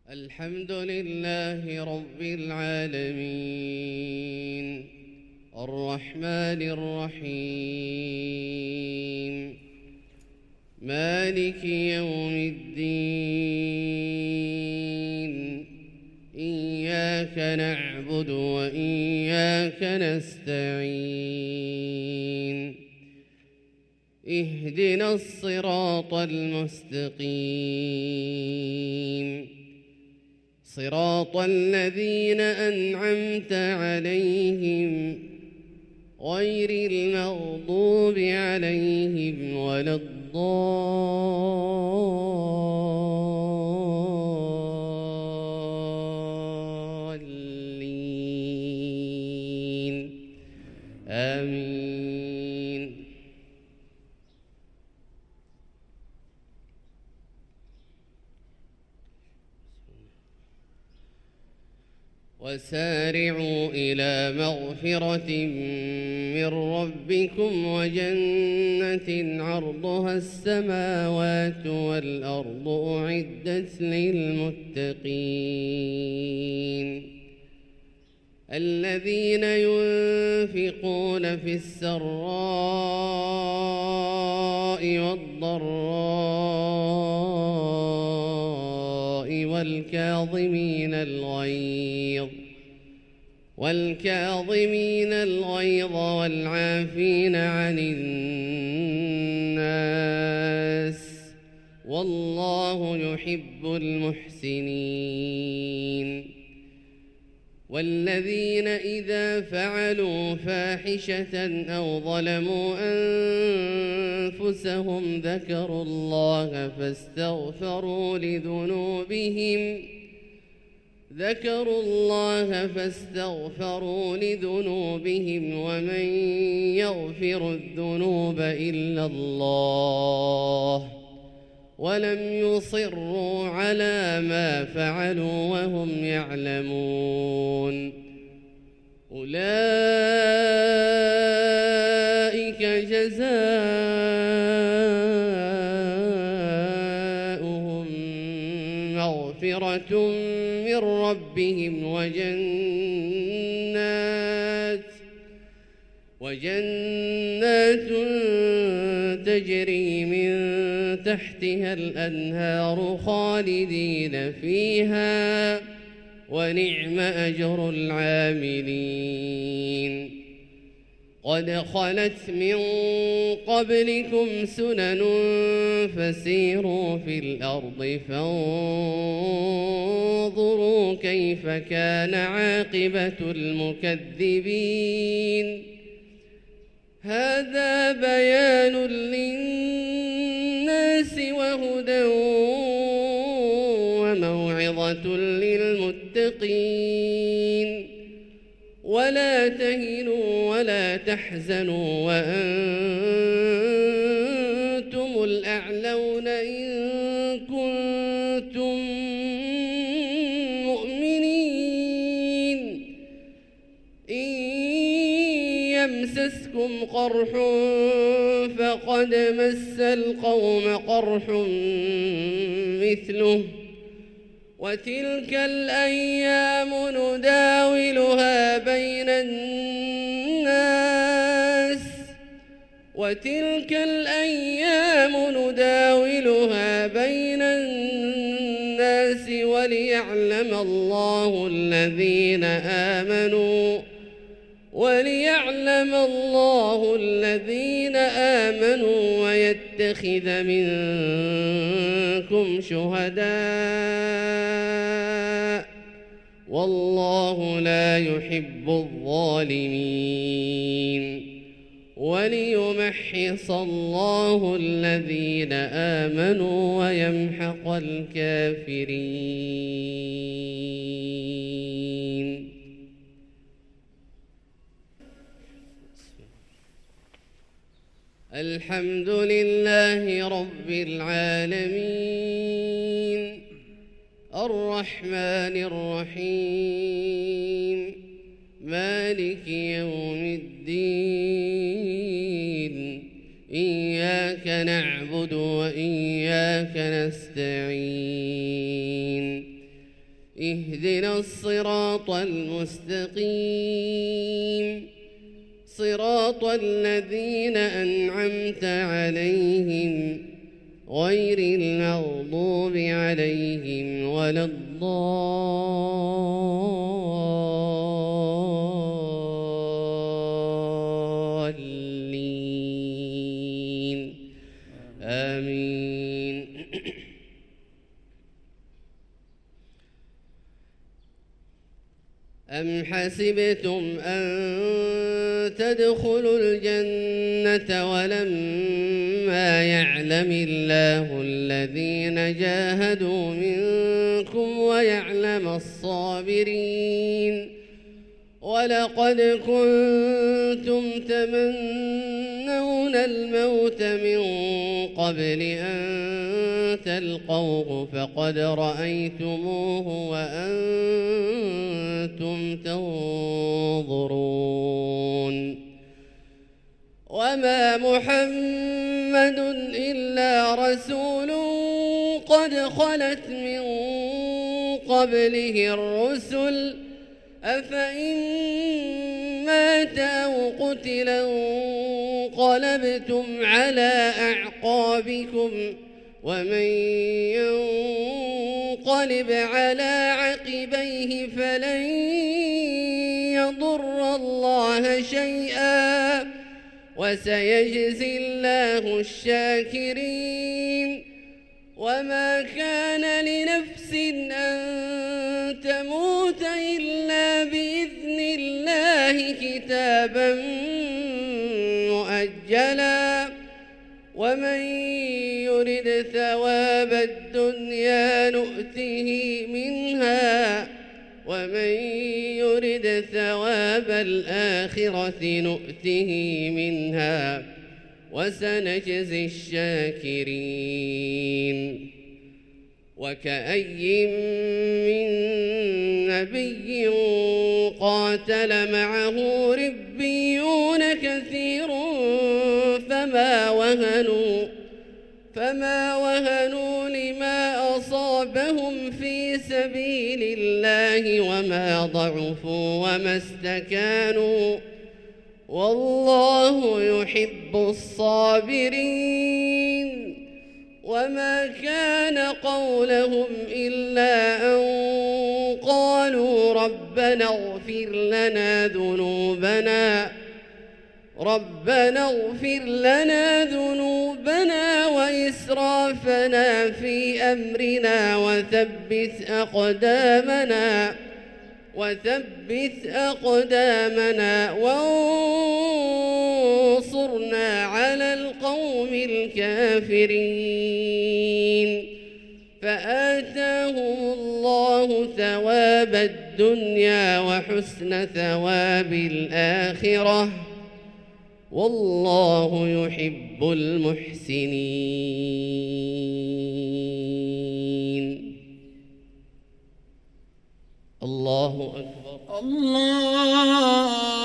الحمد لله رب العالمين الرحمن الرحيم مالك يوم الدين إياك نعبد وإياك نستعين اهدنا الصراط المستقيم صراط الذين أنعمت عليهم غير المغضوب عليهم ولا الضالين آمين. وسارعوا إلى مغفرة من ربكم وجنة عرضها السماوات والأرض أعدت للمتقين الذين ينفقون في السراء والضراء والكاظمين الغيظ والعافين عن الناس والله يحب المحسنين والذين إذا فعلوا فاحشة أو ظلموا أنفسهم ذكروا الله فاستغفروا لذنوبهم ومن يغفر الذنوب إلا الله ولم يصروا على ما فعلوا وهم يعلمون أولئك جزاؤهم مغفرة من ربهم وجنات تجري من تحتها الأنهار خالدين فيها ونعم أجر العاملين قد خلت من قبلكم سنن فسيروا في الأرض فانظروا كيف كان عاقبة المكذبين هذا بيان للناس وهدى وموعظة للمتقين ولا تهنوا ولا تحزنوا وأنتم الأعلون إن كنتم مؤمنين إن يمسسكم قرح فقد مس القوم قرح مثله وتلك الأيام نداولها بين الناس وليعلم الله الذين آمنوا ويتخذ منكم شهداء والله لا يحب الظالمين وليمحص الله الذين آمنوا ويمحق الكافرين. الحمد لله رب العالمين الرحمن الرحيم مالك يوم الدين إياك نعبد وإياك نستعين اهدنا الصراط المستقيم صراط الذين أنعمت عليهم غير المغضوب عليهم ولا الضالين آمين. أم حسبتم أن تدخلوا الجنة ولما يعلم الله الذين جاهدوا منكم ويعلم الصابرين ولقد كنتم تمنون الموت من قبل أن تلقوه فقد رأيتموه وأنتم تنظرون وما محمد إلا رسول قد خلت من قبله الرسل أفإن مات أو قتل انقلبتم على أعقابكم ومن ينقلب على عقبيه فلن يضر الله شيئا وسيجزي الله الشاكرين وما كان لنفس أن تموت إلا بإذن الله كتابا مؤجلا ومن يرد ثواب الدنيا نؤته منها ومن يرد ثواب الآخرة نؤته منها وسنجزي الشاكرين وكأي من نبي قاتل معه ربيون كثير فما وهنوا لما أصابهم في سبيل الله وما ضعفوا وما استكانوا والله يحب الصابرين وما كان قولهم إلا أن قالوا ربنا اغفر لنا ذنوبنا وإسرافنا في أمرنا وثبت أقدامنا وانصرنا على القوم الكافرين فآتاهم الله ثواب الدنيا وحسن ثواب الآخرة والله يحب المحسنين. الله أكبر. الله